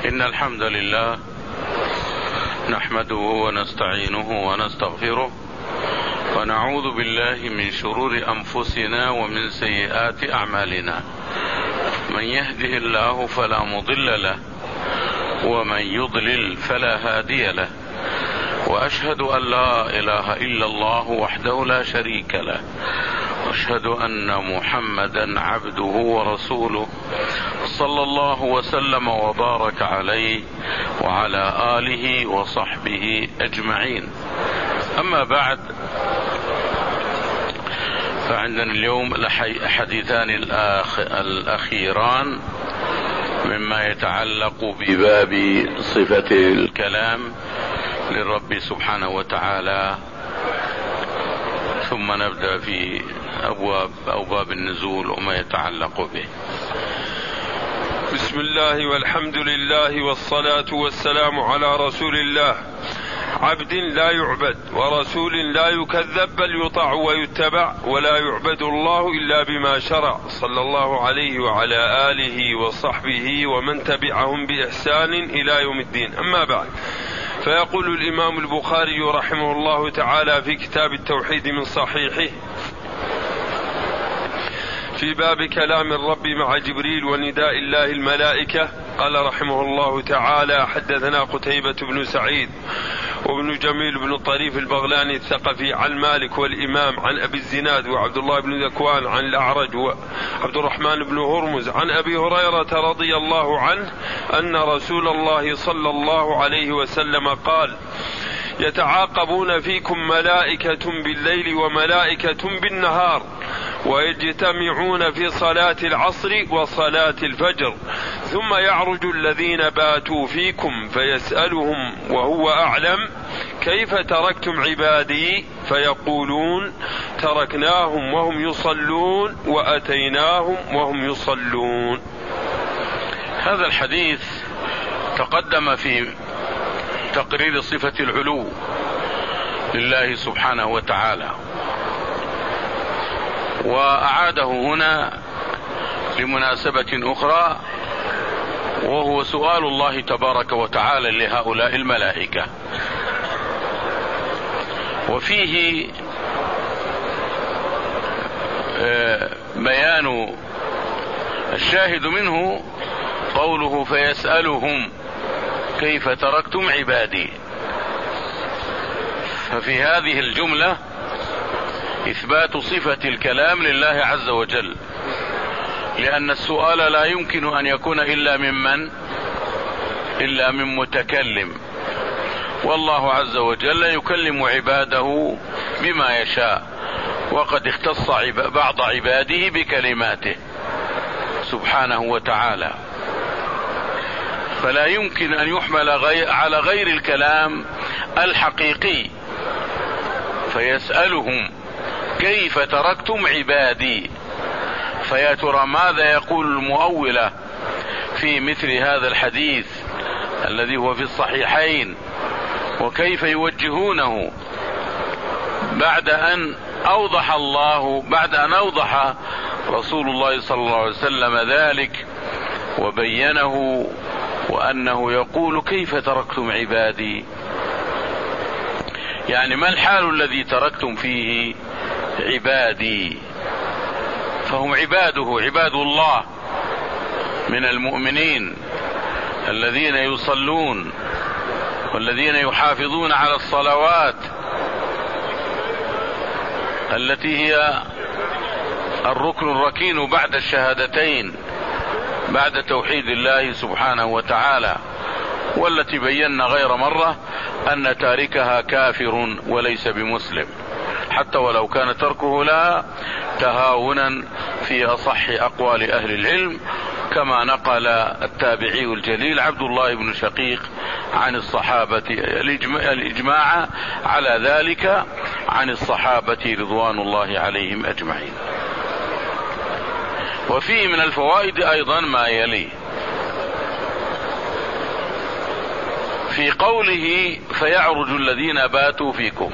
إن الحمد لله نحمده ونستعينه ونستغفره ونعوذ بالله من شرور أنفسنا ومن سيئات أعمالنا. من يهده الله فلا مضل له ومن يضلل فلا هادي له، وأشهد أن لا إله إلا الله وحده لا شريك له، وأشهد أن محمدا عبده ورسوله صلى الله وسلم وبارك عليه وعلى آله وصحبه أجمعين. أما بعد، فعندنا اليوم الحديثان الأخيران مما يتعلق بباب صفة الكلام للرب سبحانه وتعالى، ثم نبدأ في أبواب النزول وما يتعلق به. بسم الله والحمد لله والصلاة والسلام على رسول الله، عبد لا يعبد ورسول لا يكذب بل يطاع ويتبع، ولا يعبد الله إلا بما شرع، صلى الله عليه وعلى آله وصحبه ومن تبعهم بإحسان إلى يوم الدين. أما بعد، فيقول الإمام البخاري رحمه الله تعالى في كتاب التوحيد من صحيحه في باب كلام الرب مع جبريل ونداء الله الملائكة، قال رحمه الله تعالى: حدثنا قتيبة بن سعيد وابن جميل بن الطريف البغلاني الثقفي عن مالك والإمام عن أبي الزناد وعبد الله بن ذكوان عن الأعرج وعبد الرحمن بن هرمز عن أبي هريرة رضي الله عنه أن رسول الله صلى الله عليه وسلم قال: يتعاقبون فيكم ملائكة بالليل وملائكة بالنهار، ويجتمعون في صلاة العصر وصلاة الفجر، ثم يعرج الذين باتوا فيكم فيسألهم وهو أعلم: كيف تركتم عبادي؟ فيقولون: تركناهم وهم يصلون وأتيناهم وهم يصلون. هذا الحديث تقدم في تقرير صفة العلو لله سبحانه وتعالى، وأعاده هنا لمناسبة أخرى، وهو سؤال الله تبارك وتعالى لهؤلاء الملائكة. وفيه بيان الشاهد منه قوله: فيسألهم كيف تركتم عبادي. ففي هذه الجملة إثبات صفة الكلام لله عز وجل، لأن السؤال لا يمكن أن يكون إلا من متكلم، والله عز وجل يكلم عباده بما يشاء، وقد اختص بعض عباده بكلماته سبحانه وتعالى، فلا يمكن أن يحمل على غير الكلام الحقيقي. فيسألهم كيف تركتم عبادي، فيا ترى ماذا يقول المؤولة في مثل هذا الحديث الذي هو في الصحيحين، وكيف يوجهونه بعد أن أوضح رسول الله صلى الله عليه وسلم ذلك وبينه، وأنه يقول: كيف تركتم عبادي؟ يعني ما الحال الذي تركتم فيه عبادي؟ فهم عباده، عباد الله من المؤمنين الذين يصلون والذين يحافظون على الصلوات التي هي الركن الركين بعد الشهادتين، بعد توحيد الله سبحانه وتعالى، والتي بينا غير مرة أن تاركها كافر وليس بمسلم، حتى ولو كان تركه لها تهاونا في أصح أقوال أهل العلم، كما نقل التابعي الجليل عبد الله بن شقيق عن الصحابة الإجماع على ذلك عن الصحابة رضوان الله عليهم أجمعين. وفيه من الفوائد أيضا ما يلي: في قوله: فيعرج الذين باتوا فيكم،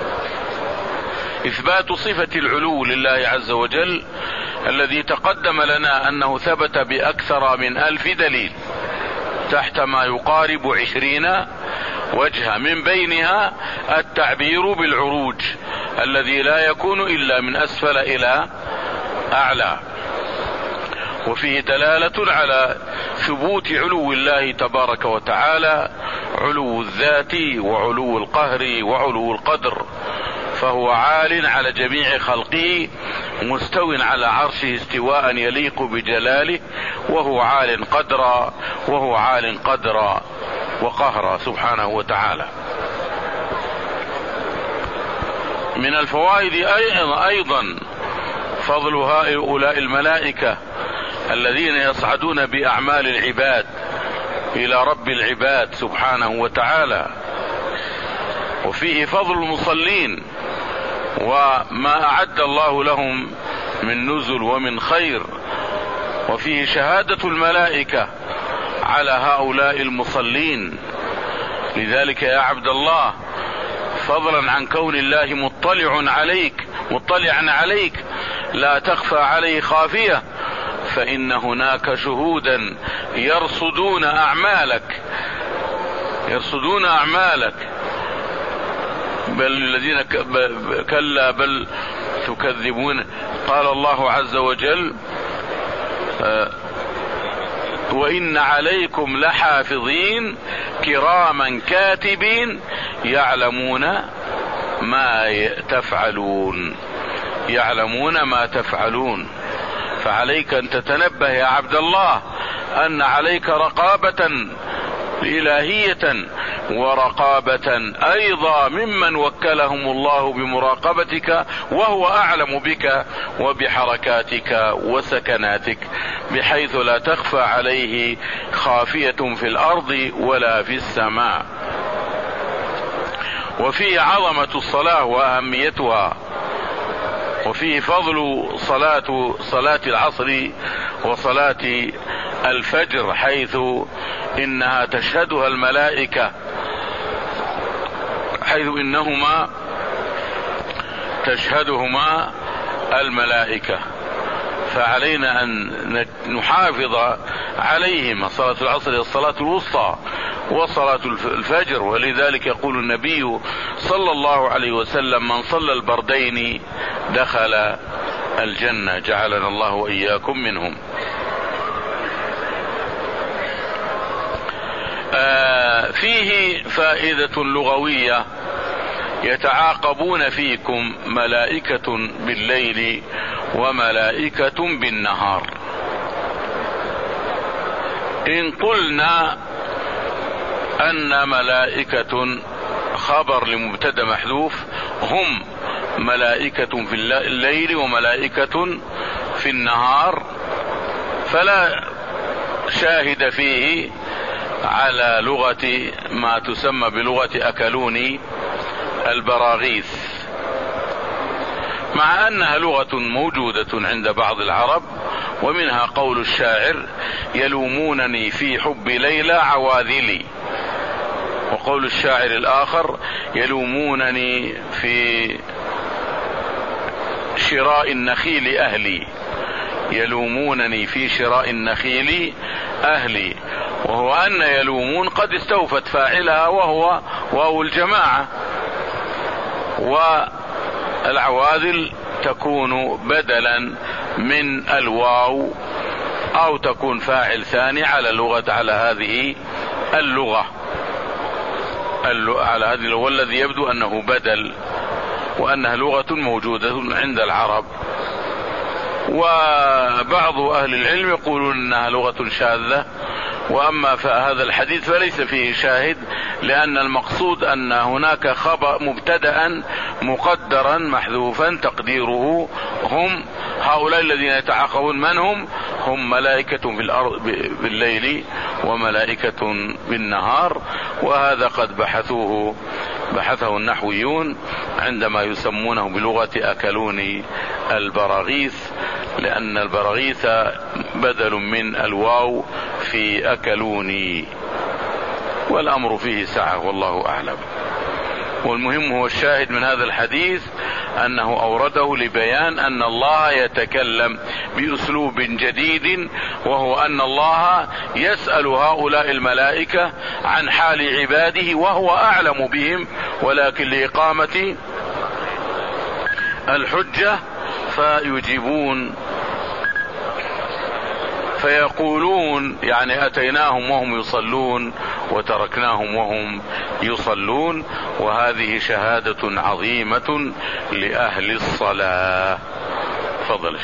إثبات صفة العلو لله عز وجل الذي تقدم لنا أنه ثبت بأكثر من 1000 دليل، تحت ما يقارب 20 وجها، من بينها التعبير بالعروج الذي لا يكون إلا من أسفل إلى أعلى. وفيه دلالة على ثبوت علو الله تبارك وتعالى، علو الذات وعلو القهر وعلو القدر، فهو عال على جميع خلقه مستو على عرشه استواء يليق بجلاله، وهو عال قدرا وقهرا سبحانه وتعالى. من الفوائد أيضا فضل هؤلاء الملائكة الذين يصعدون بأعمال العباد إلى رب العباد سبحانه وتعالى. وفيه فضل المصلين وما أعد الله لهم من نزل ومن خير. وفيه شهادة الملائكة على هؤلاء المصلين. لذلك يا عبد الله، فضلا عن كون الله مطلعا عليك لا تخفى عليه خافية، فإن هناك شهودا يرصدون أعمالك. بل الذين كلا بل تكذبون. قال الله عز وجل: وإن عليكم لحافظين كراما كاتبين يعلمون ما تفعلون. فعليك أن تتنبه يا عبد الله أن عليك رقابة إلهية ورقابة أيضا ممن وكلهم الله بمراقبتك، وهو أعلم بك وبحركاتك وسكناتك، بحيث لا تخفى عليه خافية في الأرض ولا في السماء. وفيه عظمة الصلاة وأهميتها. وفيه فضل صلاة العصر وصلاة الفجر، حيث إنها تشهدها الملائكة، حيث إنهما تشهدهما الملائكة، فعلينا أن نحافظ عليهما. صلاة العصر هي الصلاة الوسطى وصلاة الفجر، ولذلك يقول النبي صلى الله عليه وسلم: من صلى البردين دخل الجنة، جعلنا الله وإياكم منهم. فيه فائدة لغوية: يتعاقبون فيكم ملائكة بالليل وملائكة بالنهار. إن قلنا أن ملائكة خبر لمبتدأ محذوف، هم ملائكة في الليل وملائكة في النهار، فلا شاهد فيه على لغة ما تسمى بلغة أكلوني البراغيث، مع أنها لغة موجودة عند بعض العرب. ومنها قول الشاعر: يلومونني في حب ليلى عواذلي. وقول الشاعر الآخر: يلومونني في شراء النخيل أهلي. يلومونني في شراء النخيل أهلي، وهو أن يلومون قد استوفت فاعلها وهو واو الجماعة، والعواذل تكون بدلا من الواو أو تكون فاعل ثاني على هذه اللغة، والذي يبدو أنه بدل، وأنها لغة موجودة عند العرب. وبعض أهل العلم يقولون أنها لغة شاذة. وأما فهذا الحديث فليس فيه شاهد، لأن المقصود أن هناك خبر مبتدأ مقدرا محذوفا تقديره هم هؤلاء الذين يتعاقبون. من هم ملائكة في الأرض بالليل وملائكة بالنهار. وهذا قد بحثه النحويون عندما يسمونه بلغة أكلوني البراغيث، لأن البراغيث بدل من الواو في أكلوني، والأمر فيه سعة والله أعلم. والمهم هو الشاهد من هذا الحديث أنه أورده لبيان أن الله يتكلم بأسلوب جديد، وهو أن الله يسأل هؤلاء الملائكة عن حال عباده وهو أعلم بهم، ولكن لإقامة الحجة فيجيبون فيقولون يعني أتيناهم وهم يصلون وتركناهم وهم يصلون. وهذه شهادة عظيمة لأهل الصلاة. تفضل.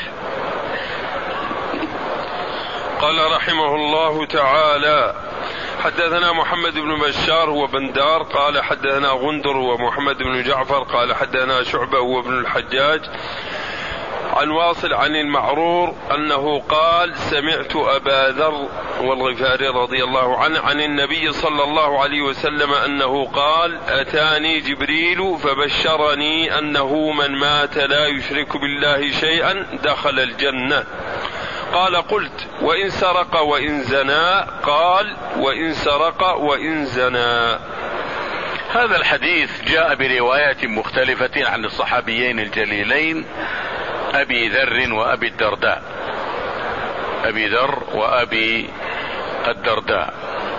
قال رحمه الله تعالى: حدثنا محمد بن بشار هو بندار قال حدثنا غندر ومحمد بن جعفر قال حدثنا شعبة هو ابن الحجاج عن واصل عن المعرور أنه قال: سمعت أبا ذر والغفاري رضي الله عنه عن النبي صلى الله عليه وسلم أنه قال: أتاني جبريل فبشرني أنه من مات لا يشرك بالله شيئا دخل الجنة. قال: قلت: وإن سرق وإن زنا؟ قال: وإن سرق وإن زنا. هذا الحديث جاء بروايات مختلفة عن الصحابيين الجليلين أبي ذر وأبي الدرداء. أبي ذر وأبي الدرداء.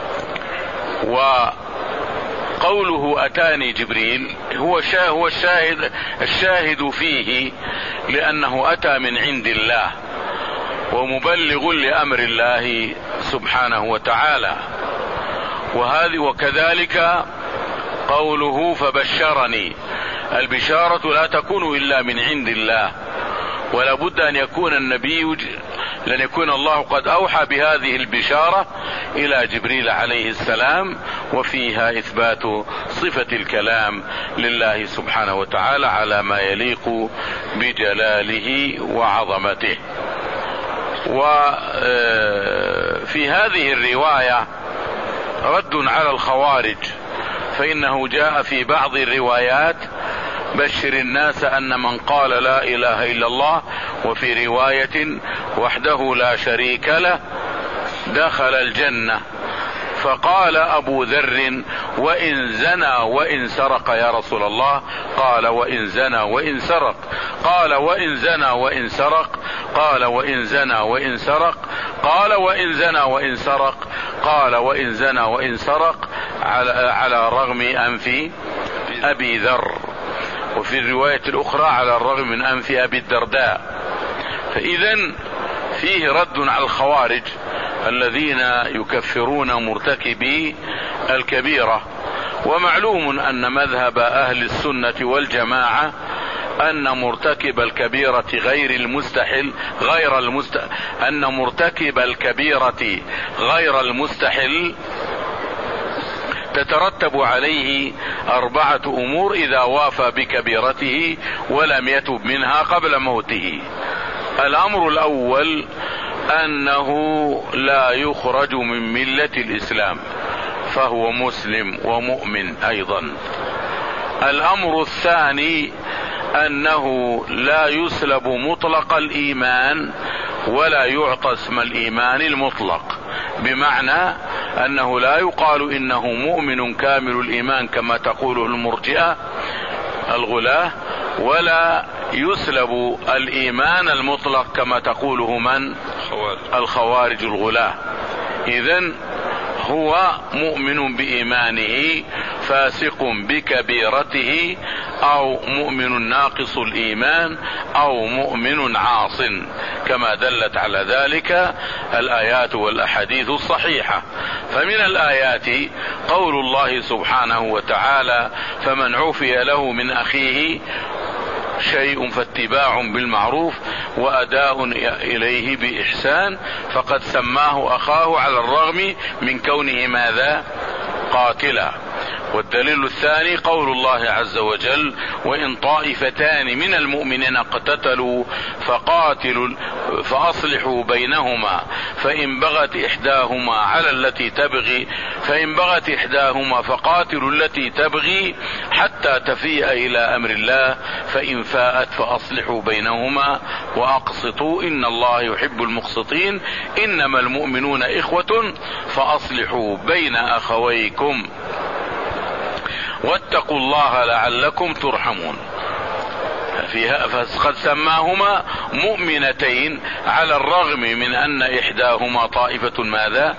وقوله أتاني جبريل هو الشاهد فيه، لأنه أتى من عند الله ومبلغ لأمر الله سبحانه وتعالى. وكذلك قوله فبشرني، البشارة لا تكون إلا من عند الله، ولا بد أن يكون النبي لن يكون الله قد أوحى بهذه البشارة إلى جبريل عليه السلام، وفيها إثبات صفة الكلام لله سبحانه وتعالى على ما يليق بجلاله وعظمته. وفي هذه الرواية رد على الخوارج، فإنه جاء في بعض الروايات: بشر الناس أن من قال لا إله إلا الله، وفي رواية: وحده لا شريك له دخل الجنة. فقال أبو ذر: وإن زنى وإن سرق يا رسول الله؟ قال: وإن زنى وإن سرق. قال: وإن زنى وإن سرق؟ قال: وإن زنى وإن سرق. قال: وإن زنى وإن سرق؟ قال: وإن زنى وإن سرق على رغم أنف أبي ذر. وفي الرواية الأخرى على الرغم من أنف أبي الدرداء. فإذن فيه رد على الخوارج الذين يكفرون مرتكبي الكبيرة. ومعلوم أن مذهب أهل السنة والجماعة أن مرتكب الكبيرة أن مرتكب الكبيرة غير المستحل تترتب عليه 4 أمور إذا وافى بكبيرته ولم يتب منها قبل موته. الأمر الأول أنه لا يخرج من ملة الإسلام، فهو مسلم ومؤمن أيضا. الأمر الثاني أنه لا يسلب مطلق الإيمان ولا يعطى اسم الإيمان المطلق، بمعنى أنه لا يقال إنه مؤمن كامل الإيمان كما تقوله المرجئة الغلاة، ولا يسلب الإيمان المطلق كما تقوله من؟ الخوارج الغلاة. إذن هو مؤمن بإيمانه فاسق بكبيرته، أو مؤمن ناقص الإيمان، أو مؤمن عاص، كما دلت على ذلك الآيات والأحاديث الصحيحة. فمن الآيات قول الله سبحانه وتعالى: فمن عفي له من أخيه شيء فاتباع بالمعروف وأداء إليه بإحسان فقد سماه أخاه على الرغم من كونه ماذا؟ قاتلا. والدليل الثاني قول الله عز وجل: وإن طائفتان من المؤمنين اقتتلوا فأصلحوا بينهما فإن بغت إحداهما فقاتلوا التي تبغي حتى تفيء إلى أمر الله فإن فاءت فأصلحوا بينهما وأقسطوا إن الله يحب المقسطين إنما المؤمنون إخوة فأصلحوا بين أخويكم. واتقوا الله لعلكم ترحمون. فقد سماهما مؤمنتين على الرغم من أن إحداهما طائفة ماذا؟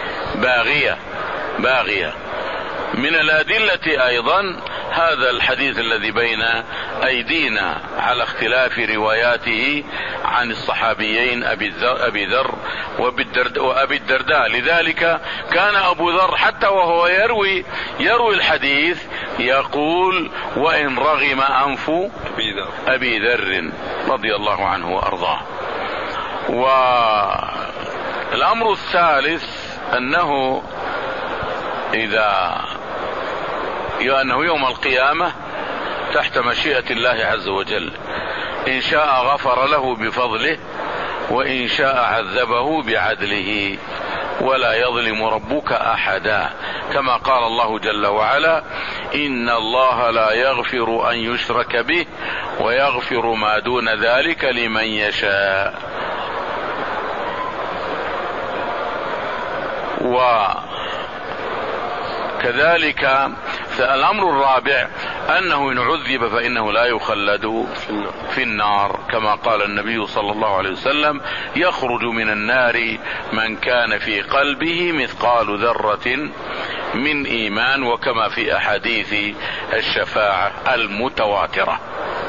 باغية. من الأدلة أيضا هذا الحديث الذي بين أيدينا على اختلاف رواياته عن الصحابيين أبي ذر وأبي الدرداء. لذلك كان أبو ذر حتى وهو يروي الحديث يقول: وإن رغم أنف أبي ذر رضي الله عنه وأرضاه. والأمر الثالث أنه يوم القيامة تحت مشيئة الله عز وجل، إن شاء غفر له بفضله وإن شاء عذبه بعدله، ولا يظلم ربك أحدا، كما قال الله جل وعلا: إن الله لا يغفر أن يشرك به ويغفر ما دون ذلك لمن يشاء. وكذلك الأمر الرابع أنه إن عذب فإنه لا يخلد في النار، كما قال النبي صلى الله عليه وسلم: يخرج من النار من كان في قلبه مثقال ذرة من إيمان، وكما في أحاديث الشفاعة المتواترة.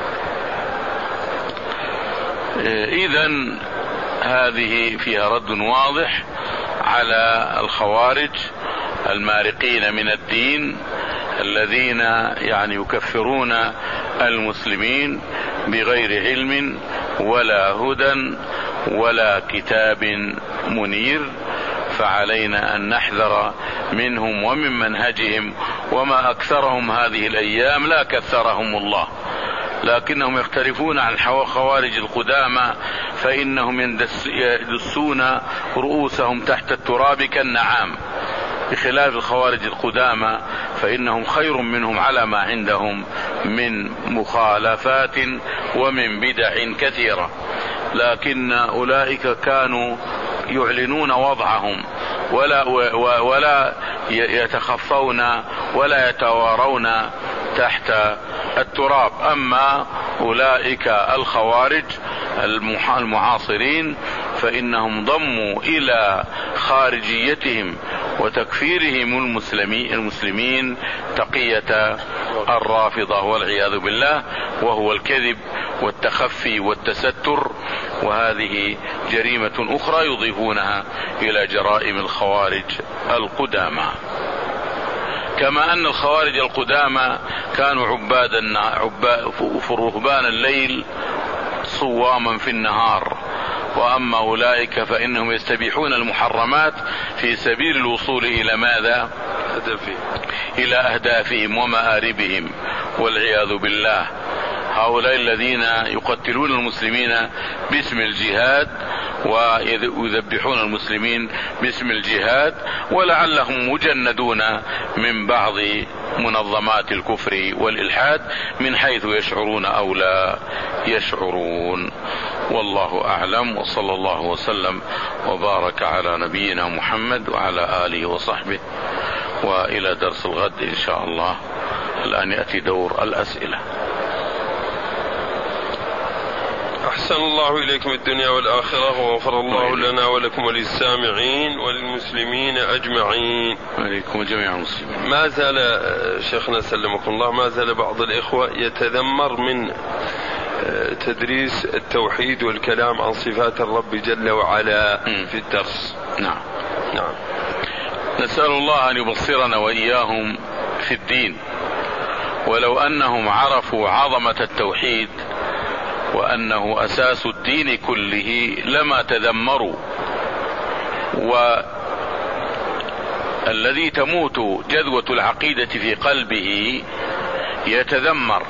إذن هذه فيها رد واضح على الخوارج المارقين من الدين الذين يكفرون المسلمين بغير علم ولا هدى ولا كتاب منير. فعلينا أن نحذر منهم ومن منهجهم، وما أكثرهم هذه الأيام، لا كثرهم الله، لكنهم يختلفون عن خوارج القدامى، فإنهم يدسون رؤوسهم تحت التراب كالنعام، بخلاف الخوارج القدامى فإنهم خير منهم على ما عندهم من مخالفات ومن بدع كثيرة. لكن أولئك كانوا يعلنون وضعهم ولا يتخفون ولا يتوارون تحت التراب. أما أولئك الخوارج المعاصرين فإنهم ضموا إلى خارجيتهم وتكفيرهم المسلمين تقية الرافضة والعياذ بالله، وهو الكذب والتخفي والتستر، وهذه جريمة أخرى يضيفونها إلى جرائم الخوارج القدامى. كما أن الخوارج القدامى كانوا رهبان الليل صواما في النهار، وأما أولئك فإنهم يستبيحون المحرمات في سبيل الوصول إلى ماذا؟ إلى أهدافهم ومآربهم والعياذ بالله. هؤلاء الذين يقتلون المسلمين باسم الجهاد ويذبحون المسلمين باسم الجهاد، ولعلهم مجندون من بعض منظمات الكفر والإلحاد من حيث يشعرون أو لا يشعرون. والله أعلم، وصلى الله وسلم وبارك على نبينا محمد وعلى آله وصحبه، وإلى درس الغد إن شاء الله. الآن يأتي دور الأسئلة. أحسن الله إليكم الدنيا والآخرة، وغفر الله لنا ولكم وللسامعين وللمسلمين أجمعين. عليكم جميع المسلمين. ما زال شيخنا سلمكم الله، ما زال بعض الإخوة يتذمر من تدريس التوحيد والكلام عن صفات الرب جل وعلا في الدرس. نعم. نسأل الله أن يبصرنا وإياهم في الدين، ولو أنهم عرفوا عظمة التوحيد وأنه أساس الدين كله لما تذمروا. والذي تموت جذوة العقيدة في قلبه يتذمر،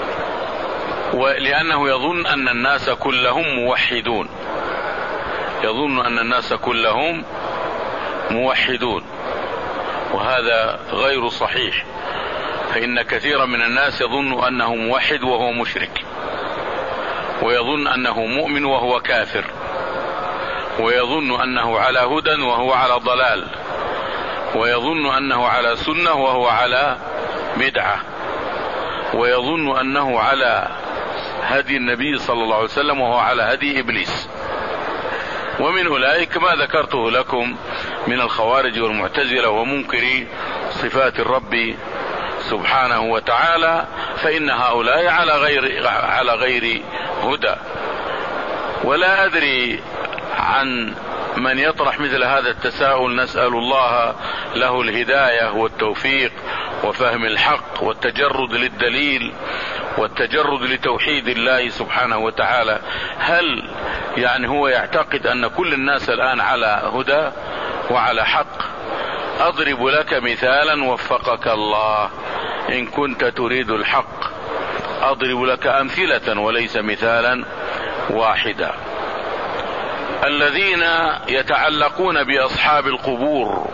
ولأنه يظن أن الناس كلهم موحدون، يظن أن الناس كلهم موحدون، وهذا غير صحيح. فإن كثيرا من الناس يظن أنه موحد وهو مشرك، ويظن أنه مؤمن وهو كافر، ويظن أنه على هدى وهو على ضلال، ويظن أنه على سنة وهو على بدعة ويظن أنه على هدي النبي صلى الله عليه وسلم وهو على هدي إبليس. ومن أولئك ما ذكرته لكم من الخوارج والمعتزلة ومنكري صفات الرب سبحانه وتعالى، فإن هؤلاء على غير هدى. ولا أدري عن من يطرح مثل هذا التساؤل، نسأل الله له الهداية والتوفيق وفهم الحق والتجرد للدليل والتجرد لتوحيد الله سبحانه وتعالى. هل يعني هو يعتقد أن كل الناس الآن على هدى وعلى حق؟ أضرب لك مثالا وفقك الله إن كنت تريد الحق، أضرب لك أمثلة وليس مثالا واحدا. الذين يتعلقون بأصحاب القبور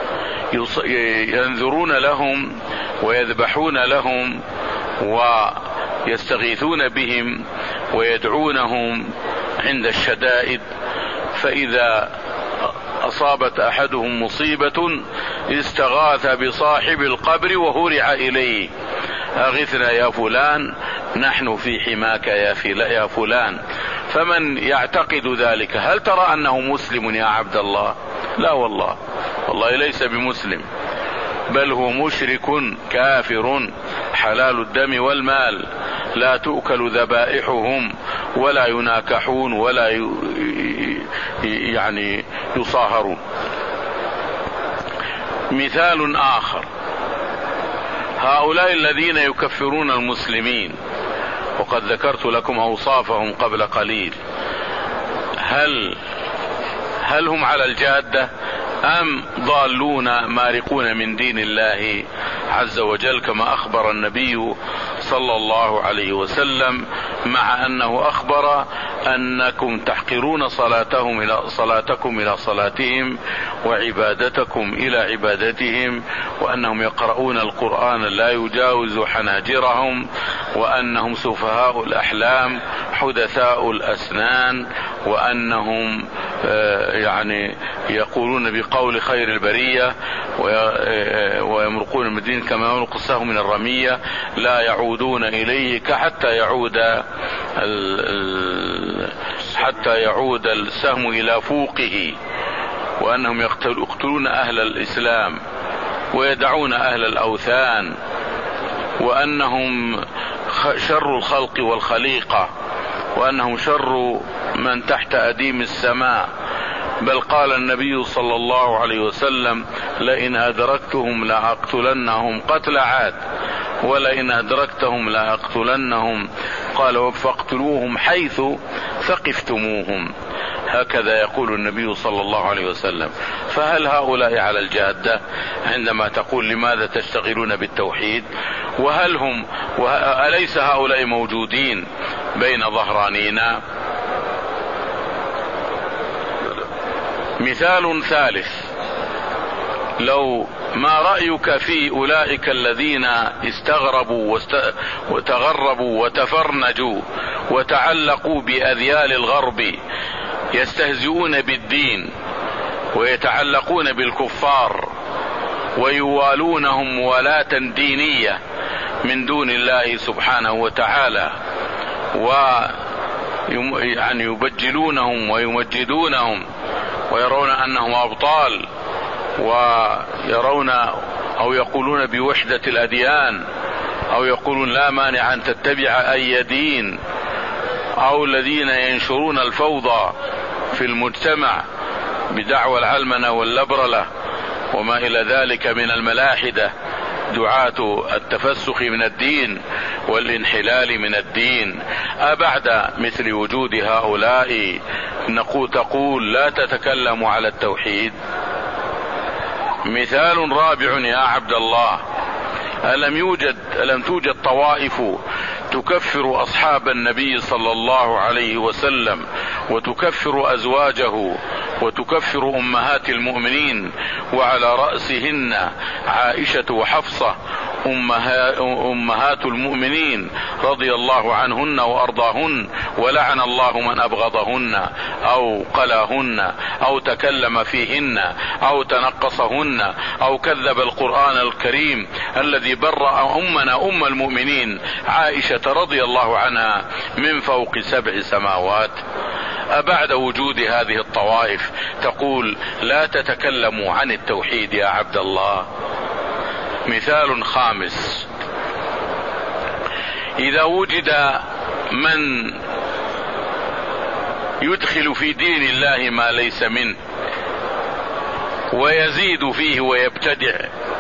ينذرون لهم ويذبحون لهم ويستغيثون بهم ويدعونهم عند الشدائد، فإذا أصابت أحدهم مصيبة استغاث بصاحب القبر وهرع إليه: أغثنا يا فلان، نحن في حماك يا فلان. فمن يعتقد ذلك هل ترى أنه مسلم يا عبد الله؟ لا والله ليس بمسلم، بل هو مشرك كافر حلال الدم والمال، لا تؤكل ذبائحهم ولا يناكحون ولا يعني يصاهرون. مثال آخر: هؤلاء الذين يكفرون المسلمين، وقد ذكرت لكم أوصافهم قبل قليل، هل هم على الجادة أم ضالون مارقون من دين الله عز وجل كما أخبر النبي صلى الله عليه وسلم، مع أنه أخبر أنكم تحقرون صلاتكم إلى صلاتهم وعبادتكم إلى عبادتهم، وأنهم يقرؤون القرآن لا يجاوز حناجرهم، وأنهم سفهاء الأحلام حدثاء الأسنان، وأنهم يعني يقولون بقول خير البرية ويمرقون من الدين كما يمرق السهم من الرمية، لا يعودون إليه حتى يعود السهم إلى فوقه، وأنهم يقتلون أهل الإسلام ويدعون أهل الأوثان، وأنهم شر الخلق والخليقة، وأنهم شر من تحت أديم السماء. بل قال النبي صلى الله عليه وسلم: لئن أدركتهم لأقتلنهم قتل عاد، ولئن أدركتهم لأقتلنهم، قال: فاقتلوهم حيث ثقفتموهم. هكذا يقول النبي صلى الله عليه وسلم. فهل هؤلاء على الجادة عندما تقول لماذا تشتغلون بالتوحيد؟ أليس هؤلاء موجودين بين ظهرانينا؟ مثال ثالث: لو ما رأيك في أولئك الذين استغربوا وتغربوا وتفرنجوا وتعلقوا بأذيال الغرب، يستهزئون بالدين ويتعلقون بالكفار ويوالونهم موالاة دينية من دون الله سبحانه وتعالى، ويعني يبجلونهم ويمجدونهم ويرون أنهم أبطال، ويرون أو يقولون بوحدة الأديان، أو يقولون لا مانع أن تتبع أي دين، أو الذين ينشرون الفوضى في المجتمع بدعوى العلمنة واللبرلة وما إلى ذلك من الملاحدة، دعاة التفسخ من الدين والانحلال من الدين. أبعد مثل وجود هؤلاء تقول لا تتكلم على التوحيد؟ مثال رابع يا عبد الله: ألم توجد طوائف تكفر أصحاب النبي صلى الله عليه وسلم وتكفر أزواجه وتكفر أمهات المؤمنين، وعلى رأسهن عائشة وحفصة أمهات المؤمنين رضي الله عنهن وأرضاهن، ولعن الله من أبغضهن أو قلاهن أو تكلم فيهن أو تنقصهن أو كذب القرآن الكريم الذي برأ أمنا أم المؤمنين عائشة رضي الله عنها من فوق 7 سماوات. أبعد وجود هذه الطوائف تقول لا تتكلموا عن التوحيد يا عبد الله؟ مثال خامس: إذا وجد من يدخل في دين الله ما ليس منه ويزيد فيه ويبتدع،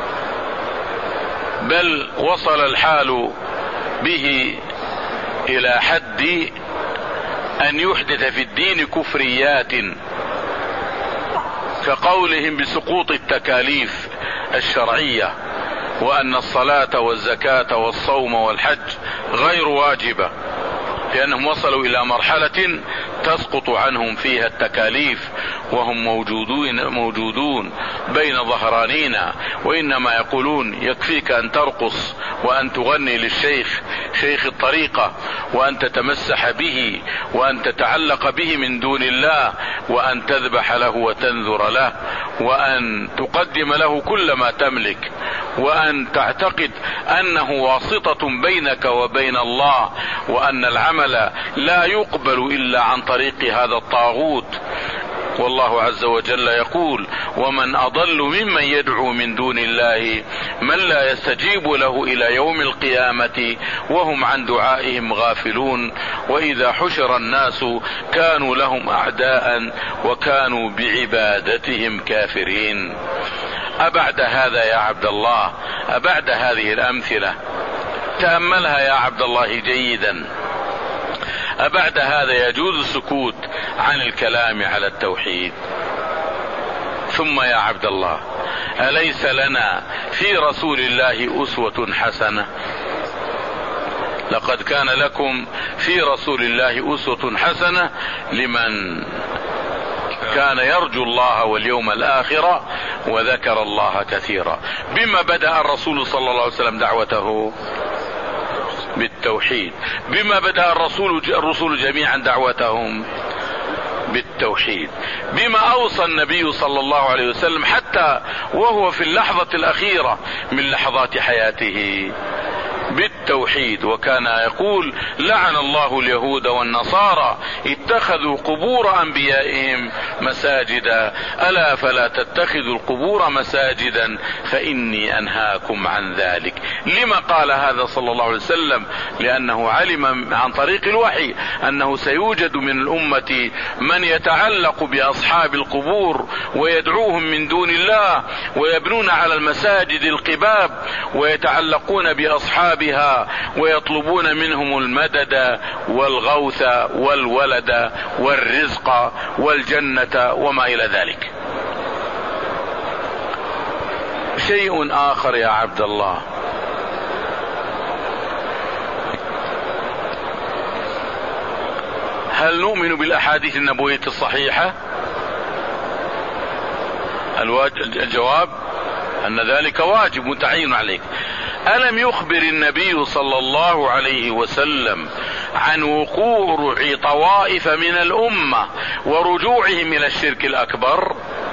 بل وصل الحال به إلى حد أن يحدث في الدين كفريات، كقولهم بسقوط التكاليف الشرعية، وأن الصلاة والزكاة والصوم والحج غير واجبة، لأنهم وصلوا إلى مرحلة تسقط عنهم فيها التكاليف وهم موجودون بين ظهرانينا، وإنما يقولون يكفيك أن ترقص وأن تغني للشيخ شيخ الطريقة، وأن تتمسح به وأن تتعلق به من دون الله، وأن تذبح له وتنذر له، وأن تقدم له كل ما تملك، وأن تعتقد أنه واسطة بينك وبين الله، وأن العمل لا يقبل إلا عن طريق هذا الطاغوت. والله عز وجل يقول: ومن أضل ممن يدعو من دون الله من لا يستجيب له إلى يوم القيامة وهم عن دعائهم غافلون، وإذا حشر الناس كانوا لهم أعداء وكانوا بعبادتهم كافرين. أبعد هذا يا عبد الله، أبعد هذه الأمثلة، تأملها يا عبد الله جيدا. أبعد هذا يجوز السكوت عن الكلام على التوحيد. ثم يا عبد الله، أليس لنا في رسول الله أسوة حسنة؟ لقد كان لكم في رسول الله أسوة حسنة لمن كان يرجو الله واليوم الآخر وذكر الله كثيرا. بما بدأ الرسول صلى الله عليه وسلم دعوته؟ بالتوحيد. بما بدأ الرسول جميعا دعوتهم؟ بالتوحيد. بما أوصى النبي صلى الله عليه وسلم حتى وهو في اللحظة الأخيرة من لحظات حياته؟ بالتوحيد. وكان يقول: لعن الله اليهود والنصارى اتخذوا قبور أنبيائهم مساجدا، ألا فلا تتخذوا القبور مساجدا فإني أنهاكم عن ذلك. لما قال هذا صلى الله عليه وسلم؟ لأنه علم عن طريق الوحي أنه سيوجد من الأمة من يتعلق بأصحاب القبور ويدعوهم من دون الله، ويبنون على المساجد القباب ويتعلقون بأصحابها ويطلبون منهم المدد والغوث والولد والرزق والجنة وما إلى ذلك. شيء آخر يا عبد الله، هل نؤمن بالأحاديث النبوية الصحيحة؟ الجواب أن ذلك واجب متعين عليك. ألم يخبر النبي صلى الله عليه وسلم عن وقوع طوائف من الأمة ورجوعهم إلى الشرك الأكبر؟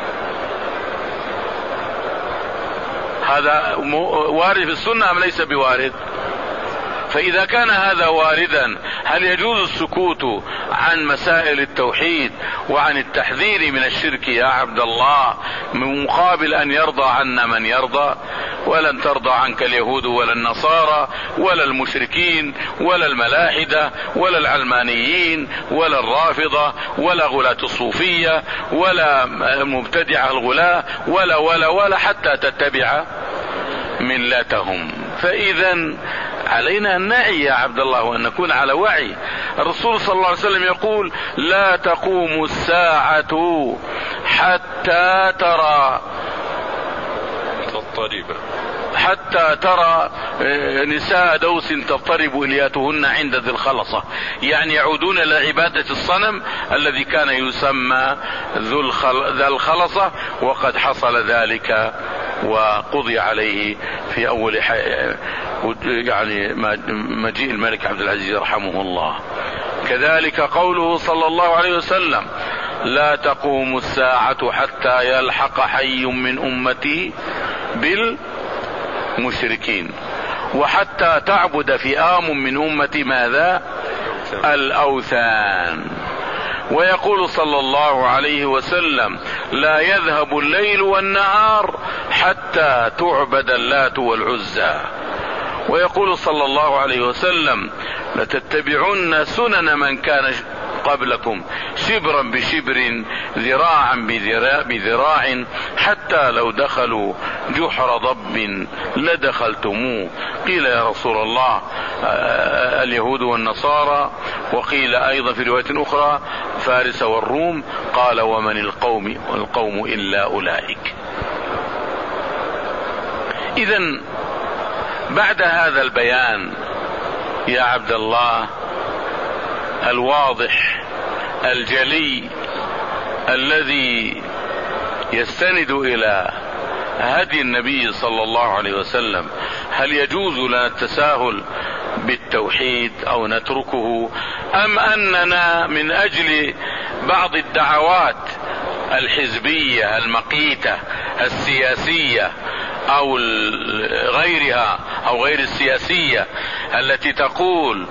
هذا وارد في السنة أم ليس بوارد؟ فإذا كان هذا واردا، هل يجوز السكوت عن مسائل التوحيد وعن التحذير من الشرك يا عبد الله من مقابل أن يرضى عنا من يرضى؟ ولن ترضى عنك اليهود ولا النصارى ولا المشركين ولا الملاحدة ولا العلمانيين ولا الرافضة ولا غلاة الصوفية ولا المبتدعة الغلاة ولا حتى تتبع ملتهم. فإذا علينا أن نعي يا عبد الله وأن نكون على وعي. الرسول صلى الله عليه وسلم يقول: لا تقوم الساعة حتى ترى نساء دوس تضطرب إلياتهن عند ذي الخلصة، يعني يعودون إلى عبادة الصنم الذي كان يسمى ذا الخلصة، وقد حصل ذلك وقضي عليه في أول يعني مجيء الملك عبد العزيز رحمه الله. كذلك قوله صلى الله عليه وسلم: لا تقوم الساعة حتى يلحق حي من أمتي بالمشركين وحتى تعبد فئام من أمتي ماذا؟ الأوثان. ويقول صلى الله عليه وسلم: لا يذهب الليل والنهار حتى تعبد اللات والعزى. ويقول صلى الله عليه وسلم: لتتبعن سنن من كان قبلكم شبرا بشبر ذراعا بذراع حتى لو دخلوا جحر ضب لدخلتموه. قيل يا رسول الله اليهود والنصارى، وقيل أيضا في رواية أخرى فارس والروم. قال: ومن القوم إلا أولئك. إذن بعد هذا البيان يا عبد الله الواضح الجلي الذي يستند إلى هدي النبي صلى الله عليه وسلم، هل يجوز لنا التساهل بالتوحيد أو نتركه، أم أننا من أجل بعض الدعوات الحزبية المقيتة السياسية أو غيرها أو غير السياسية التي تقول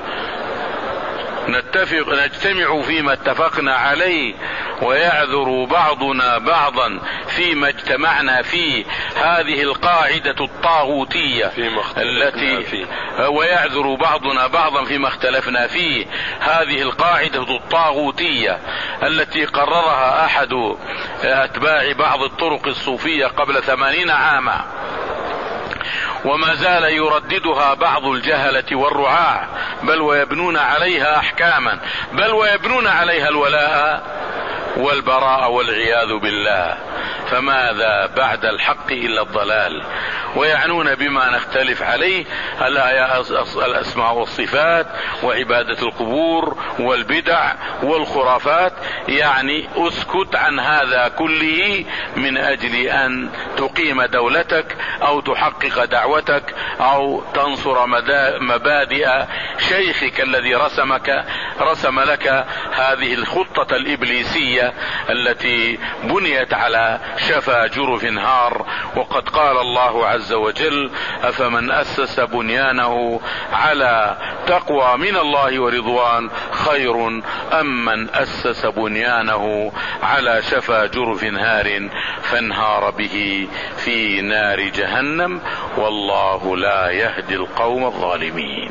نجتمع فيما اتفقنا عليه ويعذر بعضنا بعضا فيما اجتمعنا فيه، هذه القاعدة الطاغوتية التي ويعذر بعضنا بعضا فيما اختلفنا فيه، هذه القاعدة الطاغوتية التي قررها أحد أتباع بعض الطرق الصوفية قبل 80 عاما، وما زال يرددها بعض الجهلة والرعاع، بل ويبنون عليها أحكاما، بل ويبنون عليها الولاء والبراء والعياذ بالله. فماذا بعد الحق إلا الضلال؟ ويعنون بما نختلف عليه الأسماء والصفات وعبادة القبور والبدع والخرافات. يعني اسكت عن هذا كله من أجل أن تقيم دولتك أو تحقق دعوتك أو تنصر مبادئ شيخك الذي رسم لك هذه الخطة الإبليسية التي بنيت على شفا جرف هار. وقد قال الله عز وجل: أفمن أسس بنيانه على تقوى من الله ورضوان خير أم من أسس بنيانه على شفا جرف هار فانهار به في نار جهنم والله لا يهدي القوم الظالمين.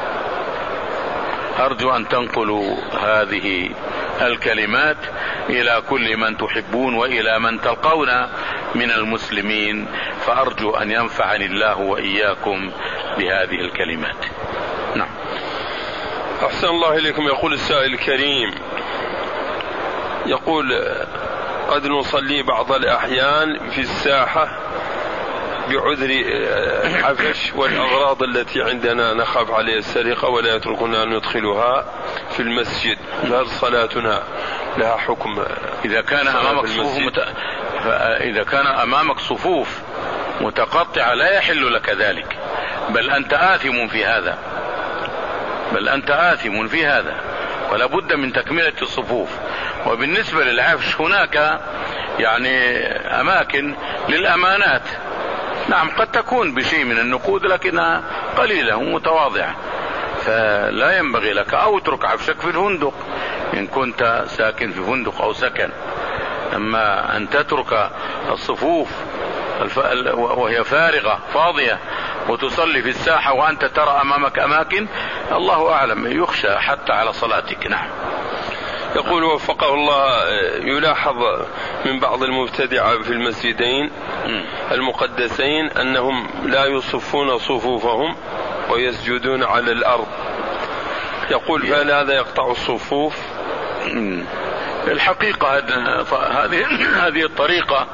أرجو أن تنقلوا هذه الكلمات إلى كل من تحبون وإلى من تلقون من المسلمين، فأرجو أن ينفعني الله وإياكم بهذه الكلمات. نعم. أحسن الله إليكم. يقول السائل الكريم، يقول: قد نصلي بعض الأحيان في الساحة بعذر الحفش والأغراض التي عندنا نخاف عليها السرقة ولا يتركنا أن ندخلها في المسجد، فهل صلاتنا لها حكم؟ إذا كان أمامك صفوف متقطعة لا يحل لك ذلك، بل أنت آثم في هذا، ولا بد من تكملة الصفوف. وبالنسبة للعفش هناك يعني أماكن للأمانات، نعم قد تكون بشيء من النقود لكنها قليلة ومتواضعة، فلا ينبغي لك. أو اترك عفشك في الفندق إن كنت ساكن في فندق أو سكن. أما أن تترك الصفوف وهي فارغة فاضية وتصلي في الساحة وأنت ترى أمامك أماكن، الله أعلم، يخشى حتى على صلاتك. نعم. يقول وفقه الله: يلاحظ من بعض المبتدعة في المسجدين المقدسين أنهم لا يصفون صفوفهم ويسجدون على الأرض، يقول: فهل هذا يقطع الصفوف؟ الحقيقة هذه الطريقة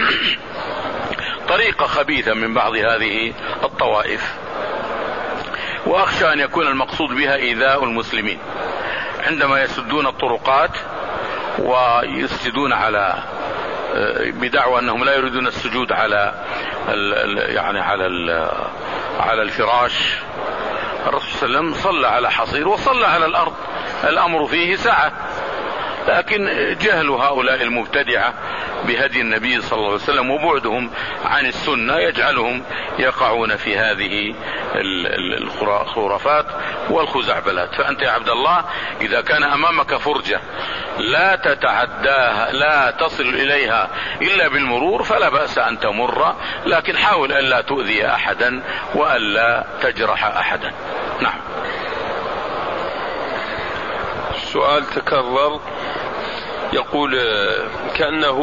طريقة خبيثة من بعض هذه الطوائف، وأخشى أن يكون المقصود بها إيذاء المسلمين عندما يسدون الطرقات ويسجدون على بدعوى أنهم لا يريدون السجود على يعني على الفراش. الرسول صلى الله عليه وسلم صلى على حصير وصلى على الأرض، الأمر فيه سعة. لكن جهل هؤلاء المبتدعة بهدي النبي صلى الله عليه وسلم وبعدهم عن السنة يجعلهم يقعون في هذه الخرافات والخزعبلات. فأنت يا عبد الله إذا كان أمامك فرجة لا تتعداها، لا تصل إليها إلا بالمرور، فلا بأس أن تمر، لكن حاول أن لا تؤذي أحدا وأن لا تجرح أحدا. نعم. سؤال تكرر يقول كأنه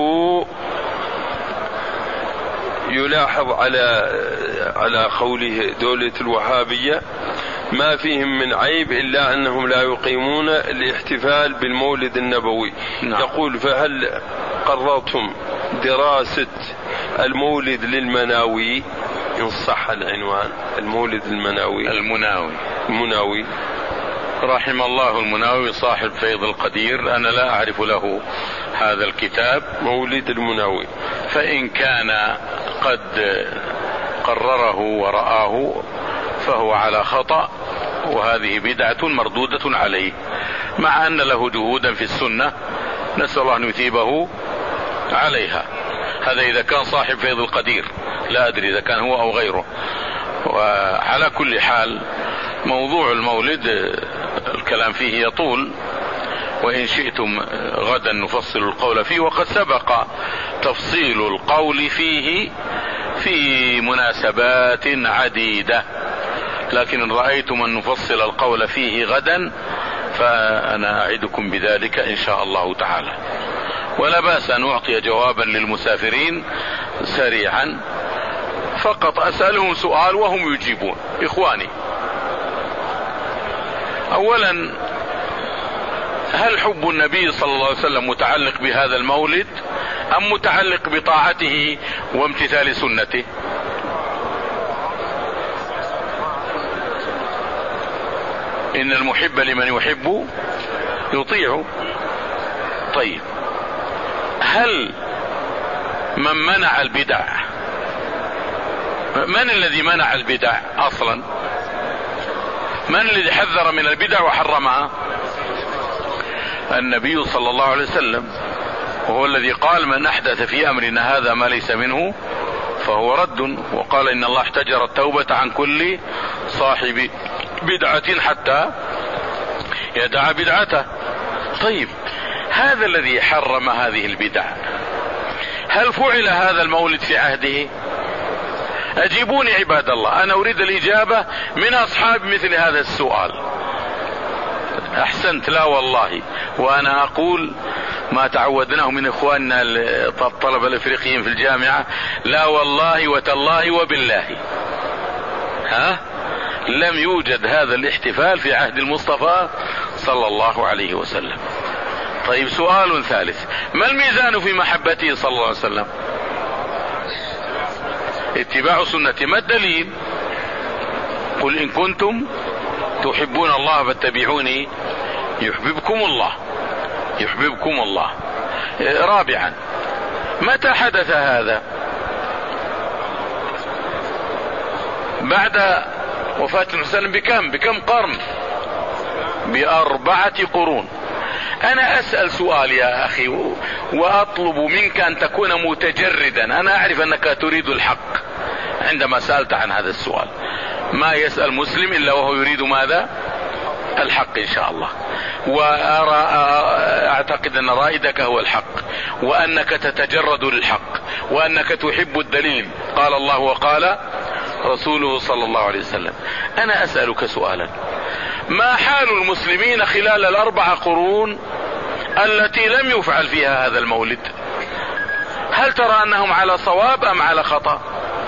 يلاحظ على قوله دولة الوهابية ما فيهم من عيب إلا أنهم لا يقيمون الاحتفال بالمولد النبوي. نعم. يقول فهل قررتم دراسة المولد للمناوي إن صح العنوان؟ المولد المناوي رحم الله المناوي صاحب فيض القدير، أنا لا أعرف له هذا الكتاب مولد المناوي، فإن كان قد قرره ورآه فهو على خطأ، وهذه بدعة مردودة عليه، مع أن له جهودا في السنة نسأل الله أن يثيبه عليها. هذا إذا كان صاحب فيض القدير، لا أدري إذا كان هو أو غيره. وعلى كل حال موضوع المولد الكلام فيه يطول، وإن شئتم غدا نفصل القول فيه، وقد سبق تفصيل القول فيه في مناسبات عديدة، لكن إن رأيتم أن نفصل القول فيه غدا فأنا أعدكم بذلك إن شاء الله تعالى. ولا بأس أن أعطي جوابا للمسافرين سريعا، فقط أسألهم سؤال وهم يجيبون. إخواني، أولا، هل حب النبي صلى الله عليه وسلم متعلق بهذا المولد أم متعلق بطاعته وامتثال سنته؟ إن المحب لمن يحب يطيع. طيب، هل من منع البدع، من الذي منع البدع أصلا؟ من الذي حذر من البدع وحرمها؟ النبي صلى الله عليه وسلم، وهو الذي قال من أحدث في أمرنا هذا ما ليس منه فهو رد، وقال إن الله احتجر التوبة عن كل صاحب بدعة حتى يدع بدعته. طيب، هذا الذي حرم هذه البدع هل فعل هذا المولد في عهده؟ أجيبوني عباد الله، أنا أريد الإجابة من أصحاب مثل هذا السؤال. أحسنت، لا والله، وأنا أقول ما تعودناه من إخواننا الطلبة الإفريقيين في الجامعة، لا والله وتالله وبالله، لم يوجد هذا الاحتفال في عهد المصطفى صلى الله عليه وسلم. طيب، سؤال ثالث، ما الميزان في محبته صلى الله عليه وسلم؟ اتباع سنته. ما الدليل؟ قل إن كنتم تحبون الله فاتبعوني يحببكم الله، يحببكم الله. رابعا، متى حدث هذا؟ بعد وفاة النبي صلى الله عليه وسلم بكم قرن؟ ب4 قرون. أنا أسأل سؤال يا أخي وأطلب منك أن تكون متجردا. أنا أعرف أنك تريد الحق عندما سألت عن هذا السؤال، ما يسأل مسلم إلا وهو يريد ماذا؟ الحق إن شاء الله. وأعتقد أن رائدك هو الحق، وأنك تتجرد للحق، وأنك تحب الدليل، قال الله وقال رسوله صلى الله عليه وسلم. أنا أسألك سؤالا، ما حال المسلمين خلال 4 قرون التي لم يفعل فيها هذا المولد؟ هل ترى أنهم على صواب أم على خطأ؟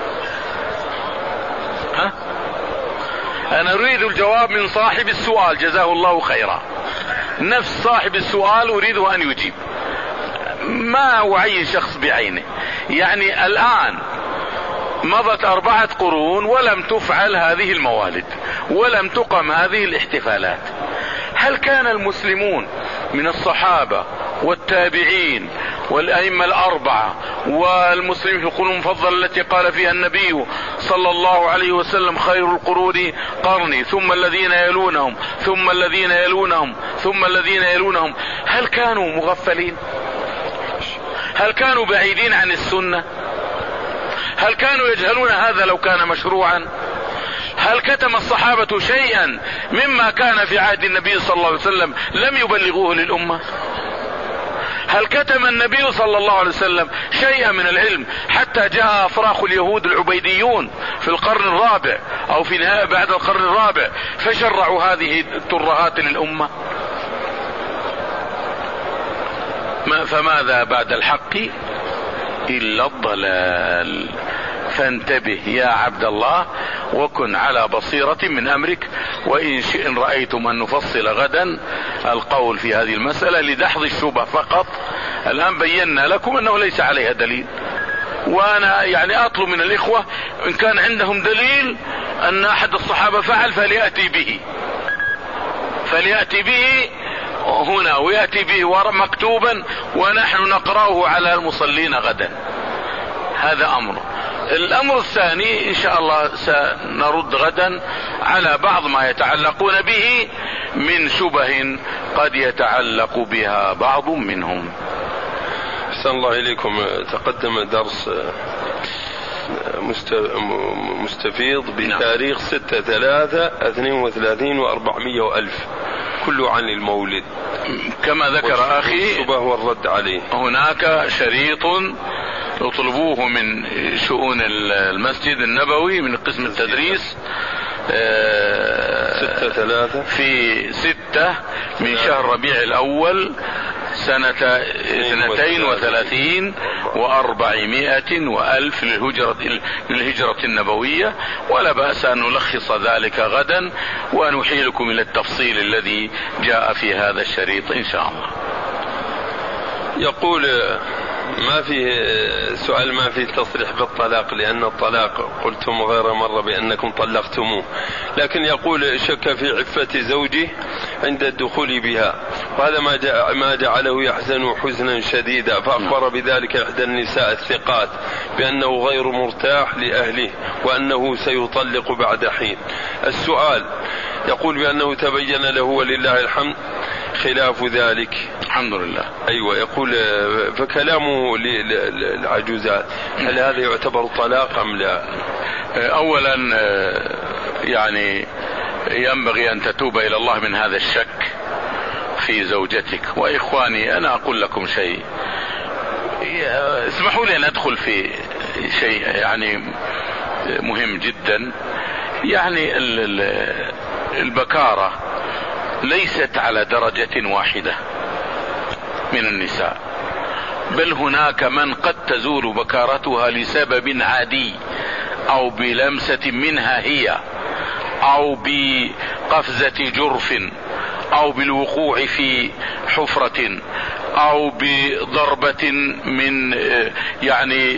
أنا أريد الجواب من صاحب السؤال، جزاه الله خيرا. نفس صاحب السؤال أريده أن يجيب، ما أعين شخص بعينه. يعني الآن مضت 4 قرون ولم تفعل هذه الموالد ولم تقم هذه الاحتفالات. هل كان المسلمون من الصحابة والتابعين والأئمة الأربعة والمسلمين في القرون المفضلة التي قال فيها النبي صلى الله عليه وسلم خير القرون قرني ثم الذين يلونهم ثم الذين يلونهم ثم الذين يلونهم، هل كانوا مغفلين؟ هل كانوا بعيدين عن السنة؟ هل كانوا يجهلون هذا لو كان مشروعا؟ هل كتم الصحابة شيئا مما كان في عهد النبي صلى الله عليه وسلم لم يبلغوه للأمة؟ هل كتم النبي صلى الله عليه وسلم شيئا من العلم حتى جاء أفراخ اليهود العبيديون في القرن الرابع أو في نهاية بعد القرن الرابع فشرعوا هذه الترهات للأمة؟ فماذا بعد الحق إلا الضلال؟ فانتبه يا عبد الله وكن على بصيرة من أمرك. وإن رأيتم أن نفصل غدا القول في هذه المسألة لدحض الشبه فقط، الآن بينا لكم أنه ليس عليها دليل، وأنا يعني أطلب من الإخوة إن كان عندهم دليل أن أحد الصحابة فعل فليأتي به هنا ويأتي به مكتوبا ونحن نقرأه على المصلين غدا. هذا أمر. الأمر الثاني إن شاء الله سنرد غدا على بعض ما يتعلقون به من شبه قد يتعلق بها بعض منهم. أحسن الله إليكم. تقدم درس مستفيض بتاريخ 6/3/32 و400 ألف كله عن المولد كما ذكر أخي الشبه والرد عليه. هناك شريط اطلبوه من شؤون المسجد النبوي من قسم التدريس 6/3 في 6 من شهر ربيع الأول سنة 32 و400 وألف للهجرة النبوية، ولا بأس أن نلخص ذلك غدا ونحيلكم إلى التفصيل الذي جاء في هذا الشريط إن شاء الله. يقول ما في سؤال ما في تصريح بالطلاق، لأن الطلاق قلتم غير مرة بأنكم طلقتموه، لكن يقول شك في عفة زوجه عند الدخول بها، وهذا ما جعله يحزن حزنا شديدا، فأخبر بذلك إحدى النساء الثقات بأنه غير مرتاح لأهله وأنه سيطلق بعد حين. السؤال يقول بأنه تبين له ولله الحمد خلاف ذلك. الحمد لله. أيوة. يقول فكلامه للعجوزات هل هذا يعتبر طلاق أم لا؟ أولا يعني ينبغي أن تتوب إلى الله من هذا الشك في زوجتك. وإخواني أنا أقول لكم شيء، اسمحوا لي أن أدخل في شيء يعني مهم جدا. يعني البكارة ليست على درجة واحدة من النساء، بل هناك من قد تزول بكارتها لسبب عادي أو بلمسة منها هي أو بقفزة جرف أو بالوقوع في حفرة أو بضربة من يعني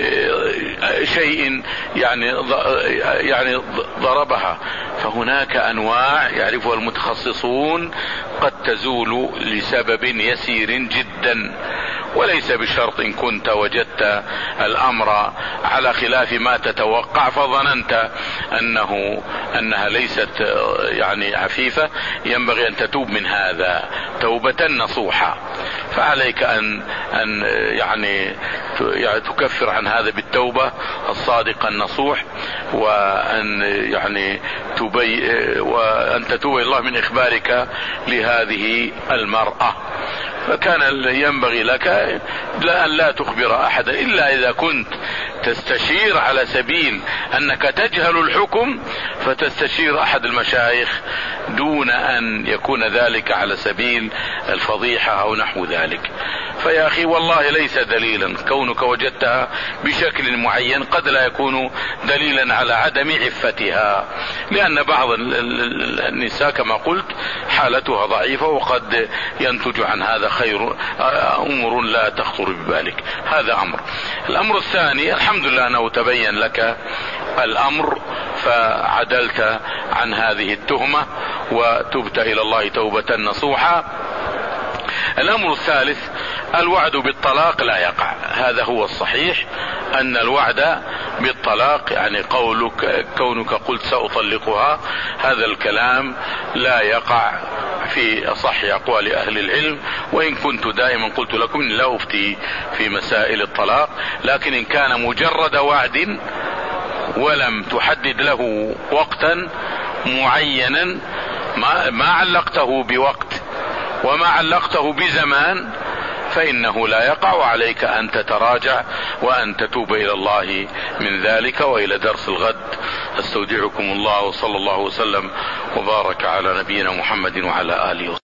شيء يعني ضربها. فهناك أنواع يعرفها المتخصصون قد تزول لسبب يسير جدا، وليس بشرط إن كنت وجدت الأمر على خلاف ما تتوقع فظننت أنها ليست يعني عفيفة، ينبغي أن تتوب من هذا توبة نصوحة. فعليك أن يعني تكفر عن هذا بالتوبة الصادقة النصوح، وأن يعني وأن تتوب إلى الله من إخبارك لهذه المرأة. فكان ينبغي لك أن لا تخبر أحدا إلا إذا كنت تستشير على سبيل أنك تجهل الحكم، فتستشير أحد المشايخ دون أن يكون ذلك على سبيل الفضيحة أو نحو ذلك. فيا أخي والله ليس دليلا كونك وجدتها بشكل معين، قد لا يكون دليلا على عدم عفتها، لأن بعض النساء كما قلت حالتها ضعيفة وقد ينتج عن هذا خير أمور لا تخطر ببالك. هذا أمر. الأمر الثاني الحمد لله أنه تبين لك الأمر فعدلت عن هذه التهمة وتبت إلى الله توبة نصوحة. الأمر الثالث الوعد بالطلاق لا يقع. هذا هو الصحيح، أن الوعد بالطلاق يعني كونك قلت سأطلقها، هذا الكلام لا يقع في أصح أقوال أهل العلم. وإن كنت دائما قلت لكم لا أفتي في مسائل الطلاق، لكن إن كان مجرد وعد ولم تحدد له وقتا معينا، ما علقته بوقت وما علقته بزمان، فإنه لا يقع، وعليك أن تتراجع وأن تتوب إلى الله من ذلك. وإلى درس الغد، استودعكم الله، وصلى الله وسلم وبارك على نبينا محمد وعلى آله وسلم.